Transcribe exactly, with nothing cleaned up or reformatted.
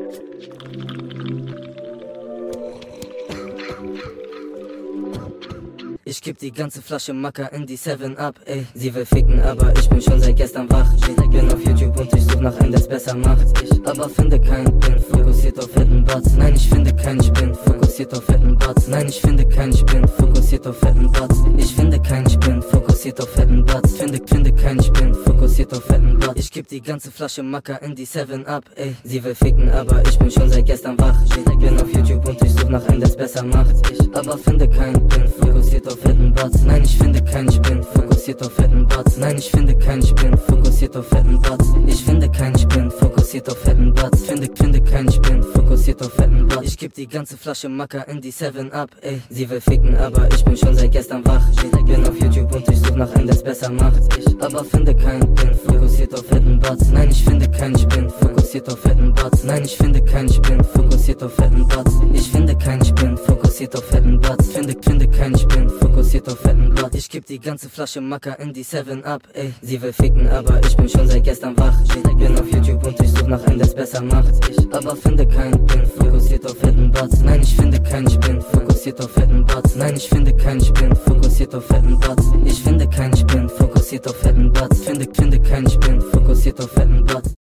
Ich geb die ganze Flasche Macker in die seven up, ey. Sie will ficken, aber ich bin schon seit gestern wach. Ich bin auf YouTube und ich such nach einem, der's besser macht. Ich aber finde keinen, bin fokussiert auf fetten Butts. Nein, ich finde keinen, ich bin fokussiert auf fetten Butts. Nein, ich finde keinen, ich bin fokussiert auf fetten Butts. Ich finde keinen, ich bin fokussiert auf fetten Butts. Finde, finde keinen, ich bin fokussiert auf fetten Butts. Ich geb die ganze Flasche Macker in die seven up, ey. Sie will ficken, aber ich bin schon seit gestern wach. Ich bin auf YouTube und ich such nach einem, der's besser macht. Ich aber finde keinen, bin fokussiert auf fetten Butts. Nein, ich finde keinen, ich bin fokussiert auf fetten Butts. Nein, ich finde keinen, ich bin fokussiert auf fetten Butts. Ich finde keinen, ich bin fokussiert auf fetten Butts. Finde, finde keinen, ich bin fokussiert auf fetten Butts. Ich geb die ganze Flasche Macker in die seven up, ey. Sie will ficken, aber ich bin schon seit gestern wach. Ich bin auf YouTube und ich such nach einem, der's besser macht. Ich aber finde keinen, bin fokussiert auf fetten Butts. Nein, ich finde keinen, ich bin fokussiert auf fetten Butts. Nein, ich finde keinen, ich bin fokussiert auf fetten Butts. Ich finde keinen, ich bin fokussiert auf fetten Butts. Finde, finde keinen, ich bin fokussiert auf fetten Butts. Ich geb die ganze Flasche Macker in die seven up, ey. Sie will ficken, aber ich bin schon seit gestern wach. Ich bin auf YouTube und ich such nach einem, der's besser macht. Ich aber finde keinen, bin fokussiert auf fetten Butts. Nein, ich finde keinen, ich bin fokussiert auf fetten Butts. Nein, ich finde keinen, ich bin fokussiert auf fetten Butts. Ich finde keinen, ich bin fokussiert auf fetten Butts. Finde, finde keinen, ich bin fokussiert auf fetten Butts.